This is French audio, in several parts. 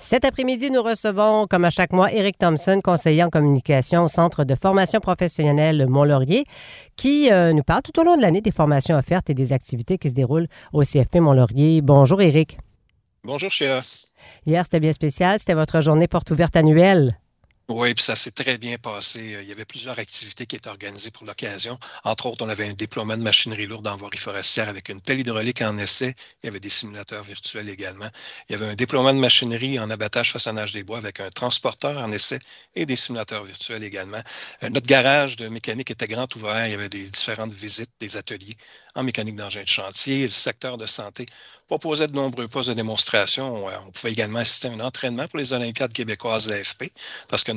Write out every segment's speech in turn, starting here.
Cet après-midi, nous recevons, comme à chaque mois, Éric Thompson, conseiller en communication au Centre de formation professionnelle Mont-Laurier, qui nous parle tout au long de l'année des formations offertes et des activités qui se déroulent au CFP Mont-Laurier. Bonjour, Éric. Bonjour, Sheila. Hier, c'était bien spécial. C'était votre journée porte ouverte annuelle. Oui, puis ça s'est très bien passé. Il y avait plusieurs activités qui étaient organisées pour l'occasion. Entre autres, on avait un déploiement de machinerie lourde en voirie forestière avec une pelle hydraulique en essai. Il y avait des simulateurs virtuels également. Il y avait un déploiement de machinerie en abattage façonnage des bois avec un transporteur en essai et des simulateurs virtuels également. Notre garage de mécanique était grand ouvert. Il y avait des différentes visites, des ateliers en mécanique d'engin de chantier. Le secteur de santé proposait de nombreux postes de démonstration. On pouvait également assister à un entraînement pour les Olympiades québécoises de l'AFP parce que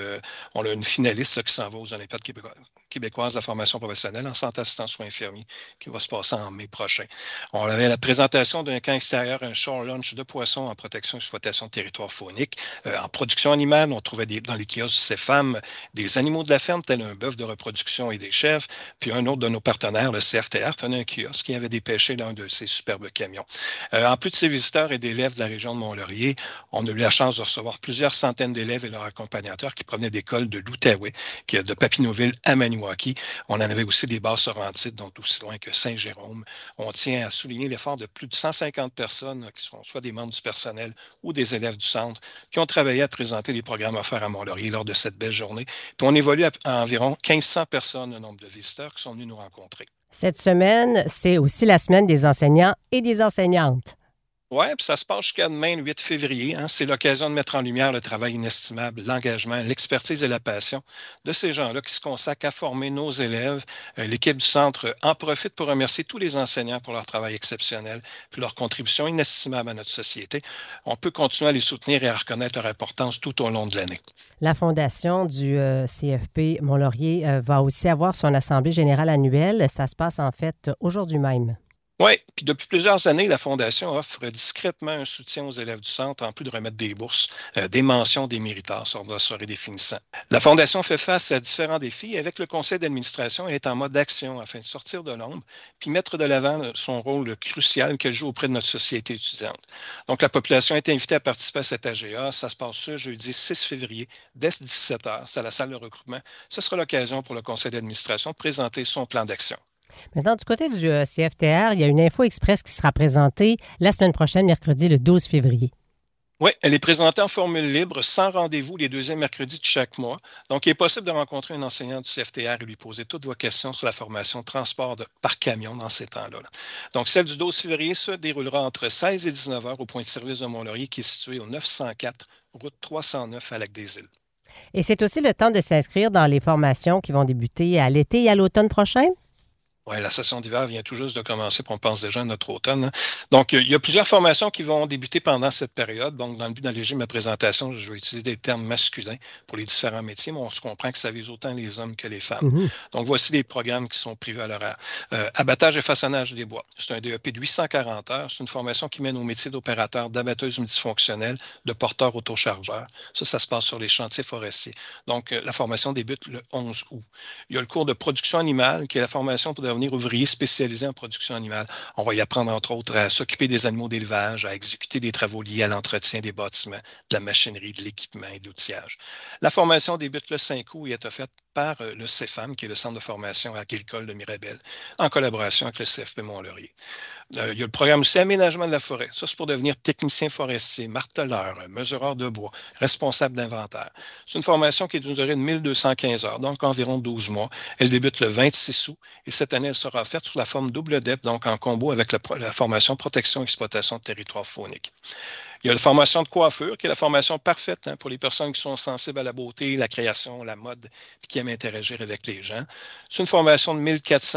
on a une finaliste là, qui s'en va aux Olympiades québécoises de la formation professionnelle en santé assistance soins infirmiers qui va se passer en mai prochain. On avait la présentation d'un camp extérieur, un shore lunch de poissons en protection et exploitation de territoire faunique. En production animale, on trouvait dans les kiosques du CEFAM des animaux de la ferme, tel un bœuf de reproduction et des chèvres. Puis un autre de nos partenaires, le CFTR, tenait un kiosque qui avait dépêché l'un de ses superbes camions. En plus de ces visiteurs et d'élèves de la région de Mont-Laurier, on a eu la chance de recevoir plusieurs centaines d'élèves et leurs accompagnateurs qui provenaient d'écoles de l'Outaouais, de Papineauville à Maniwaki. On en avait aussi des bases Laurentides, donc aussi loin que Saint-Jérôme. On tient à souligner l'effort de plus de 150 personnes qui sont soit des membres du personnel ou des élèves du centre qui ont travaillé à présenter les programmes offerts à Mont-Laurier lors de cette belle journée. Puis on évolue à environ 1500 personnes, le nombre de visiteurs qui sont venus nous rencontrer. Cette semaine, c'est aussi la semaine des enseignants et des enseignantes. Oui, puis ça se passe jusqu'à demain, le 8 février. C'est l'occasion de mettre en lumière le travail inestimable, l'engagement, l'expertise et la passion de ces gens-là qui se consacrent à former nos élèves. L'équipe du centre en profite pour remercier tous les enseignants pour leur travail exceptionnel puis leur contribution inestimable à notre société. On peut continuer à les soutenir et à reconnaître leur importance tout au long de l'année. La fondation du CFP Mont-Laurier va aussi avoir son assemblée générale annuelle. Ça se passe en fait aujourd'hui même. Oui, puis depuis plusieurs années, la Fondation offre discrètement un soutien aux élèves du centre, en plus de remettre des bourses, des mentions, des méritards sur la soirée des finissants. La Fondation fait face à différents défis et avec le conseil d'administration, elle est en mode d'action afin de sortir de l'ombre puis mettre de l'avant son rôle crucial qu'elle joue auprès de notre société étudiante. Donc, la population est invitée à participer à cet AGA. Ça se passe ce jeudi 6 février dès 17h. C'est à la salle de recrutement. Ce sera l'occasion pour le conseil d'administration de présenter son plan d'action. Maintenant, du côté du CFTR, il y a une info express qui sera présentée la semaine prochaine, mercredi le 12 février. Oui, elle est présentée en formule libre, sans rendez-vous, les deuxièmes mercredis de chaque mois. Donc, il est possible de rencontrer un enseignant du CFTR et lui poser toutes vos questions sur la formation de transport par camion dans ces temps-là. Donc, celle du 12 février se déroulera entre 16 et 19 heures au point de service de Mont-Laurier qui est situé au 904, route 309 à Lac-des-Îles. Et c'est aussi le temps de s'inscrire dans les formations qui vont débuter à l'été et à l'automne prochain? Oui, la session d'hiver vient tout juste de commencer, puis on pense déjà à notre automne. Donc, il y a plusieurs formations qui vont débuter pendant cette période. Donc, dans le but d'alléger ma présentation, je vais utiliser des termes masculins pour les différents métiers, mais on se comprend que ça vise autant les hommes que les femmes. Mhm. Donc, voici les programmes qui sont prévus à l'horaire. Abattage et façonnage des bois. C'est un DEP de 840 heures. C'est une formation qui mène au métier d'opérateur, d'abatteuse multifonctionnelle, de porteur autochargeur. Ça se passe sur les chantiers forestiers. Donc, la formation débute le 11 août. Il y a le cours de production animale, qui est la formation pour devenir ouvrier spécialisé en production animale. On va y apprendre, entre autres, à s'occuper des animaux d'élevage, à exécuter des travaux liés à l'entretien des bâtiments, de la machinerie, de l'équipement et de l'outillage. La formation débute le 5 août et est offerte par le CEFAM, qui est le Centre de formation agricole de Mirabel, en collaboration avec le CFP Mont-Laurier. Il y a le programme aussi Aménagement de la forêt. Ça, c'est pour devenir technicien forestier, marteleur, mesureur de bois, responsable d'inventaire. C'est une formation qui est d'une durée de 1215 heures, donc environ 12 mois. Elle débute le 26 août et cette année, elle sera offerte sous la forme double DEP, donc en combo avec la formation Protection et exploitation de territoire faunique. Il y a la formation de coiffure, qui est la formation parfaite pour les personnes qui sont sensibles à la beauté, la création, la mode, puis qui aiment interagir avec les gens. C'est une formation de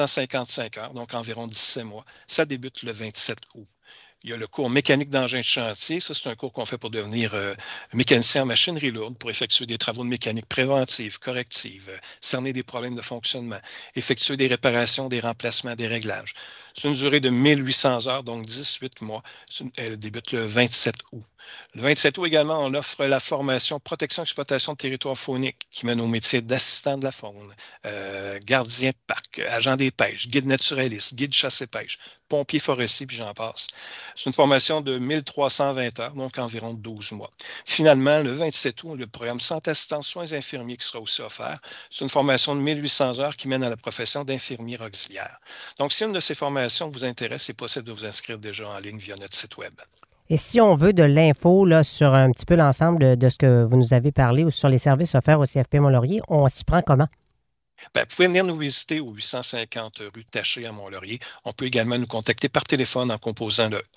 1455 heures, donc environ 17 mois. Ça débute le 27 août. Il y a le cours mécanique d'engin de chantier. Ça, c'est un cours qu'on fait pour devenir mécanicien en machinerie lourde, pour effectuer des travaux de mécanique préventive, corrective, cerner des problèmes de fonctionnement, effectuer des réparations, des remplacements, des réglages. C'est une durée de 1800 heures, donc 18 mois. Elle débute le 27 août. Le 27 août également, on offre la formation Protection et exploitation de territoire faunique qui mène au métier d'assistant de la faune, gardien de parc, agent des pêches, guide naturaliste, guide chasse et pêche, pompier forestier, puis j'en passe. C'est une formation de 1320 heures, donc environ 12 mois. Finalement, le 27 août, le programme Santé assistance soins infirmiers qui sera aussi offert. C'est une formation de 1800 heures qui mène à la profession d'infirmier auxiliaire. Donc, si une de ces formations vous intéresse, c'est possible de vous inscrire déjà en ligne via notre site Web. Et si on veut de l'info là, sur un petit peu l'ensemble de ce que vous nous avez parlé ou sur les services offerts au CFP Mont-Laurier, on s'y prend comment? Bien, vous pouvez venir nous visiter au 850 rue Taché à Mont-Laurier. On peut également nous contacter par téléphone en composant le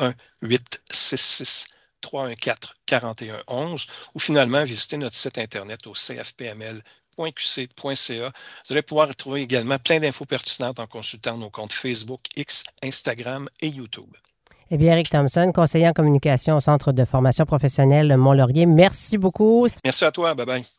1-866-314-4111 ou finalement visiter notre site Internet au cfpml.qc.ca. Vous allez pouvoir trouver également plein d'infos pertinentes en consultant nos comptes Facebook, X, Instagram et YouTube. Eh bien, Éric Thompson, conseiller en communication au Centre de formation professionnelle Mont-Laurier, merci beaucoup. Merci à toi. Bye-bye.